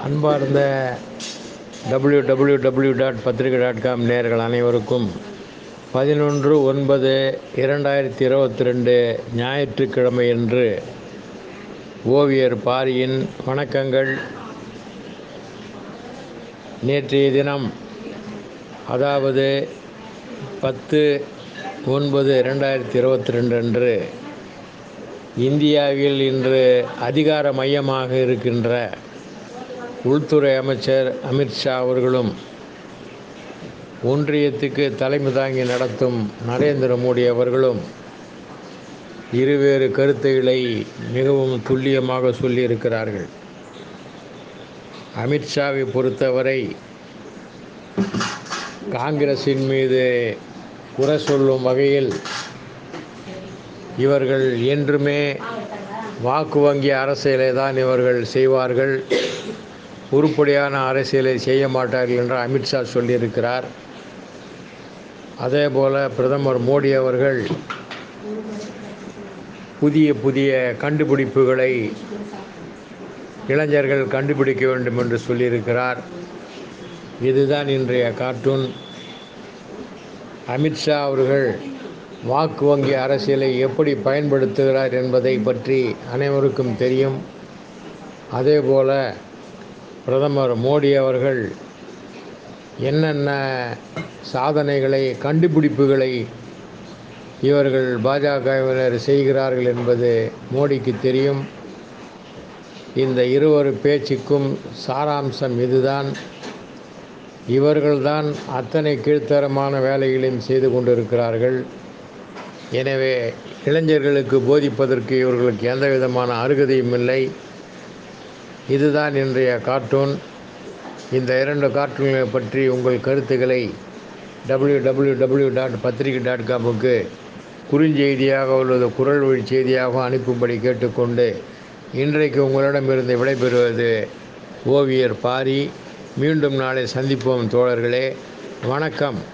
அன்பார்ந்த www.patrika.com நேயர்கள் அனைவருக்கும் 11/9/2022 ஞாயிற்றுக்கிழமையன்று ஓவியர் பாரியின் வணக்கங்கள். நேற்றைய தினம், அதாவது 10/9/2022 அன்று இந்தியாவில் இன்று அதிகார மையமாக இருக்கின்ற உள்துறை அமைச்சர் அமித்ஷா அவர்களும் ஒன்றியத்துக்கு தலைமை தாங்கி நடத்தும் நரேந்திர மோடி அவர்களும் இருவேறு கருத்துக்களை மிகவும் துல்லியமாக சொல்லியிருக்கிறார்கள். அமித்ஷாவை பொறுத்தவரை காங்கிரஸின் மீது குறை சொல்லும் வகையில் இவர்கள் என்றுமே வாக்கு வங்கி அரசியலை தான் இவர்கள் செய்வார்கள், உருப்படியான அரசியலை செய்ய மாட்டார்கள் என்று அமித்ஷா சொல்லியிருக்கிறார். அதேபோல் பிரதமர் மோடி அவர்கள் புதிய புதிய கண்டுபிடிப்புகளை இளைஞர்கள் கண்டுபிடிக்க வேண்டும் என்று சொல்லியிருக்கிறார். இதுதான் இன்றைய கார்ட்டூன். அமித்ஷா அவர்கள் வாக்கு வங்கி அரசியலை எப்படி பயன்படுத்துகிறார் என்பதை பற்றி அனைவருக்கும் தெரியும். அதேபோல பிரதமர் மோடி அவர்கள் என்னென்ன சாதனைகளை, கண்டுபிடிப்புகளை இவர்கள் பாஜகவினர் செய்கிறார்கள் என்பது மோடிக்கு தெரியும். இந்த இருவரு பேச்சுக்கும் சாராம்சம் இதுதான். இவர்கள்தான் அத்தனை கீழ்த்தரமான வேலைகளையும் செய்து கொண்டிருக்கிறார்கள். எனவே இளைஞர்களுக்கு போதிப்பதற்கு இவர்களுக்கு எந்த விதமான அருகதையும் இல்லை. இதுதான் இன்றைய கார்ட்டூன். இந்த இரண்டு கார்ட்டூன்களை பற்றி உங்கள் கருத்துக்களை www.patrika.com குறுஞ்செய்தியாக அல்லது குரல் வழி செய்தியாக அனுப்பும்படி கேட்டுக்கொண்டு இன்றைக்கு உங்களிடமிருந்து விடைபெறுவது ஓவியர் பாரி. மீண்டும் நாளை சந்திப்போம் தோழர்களே. வணக்கம்.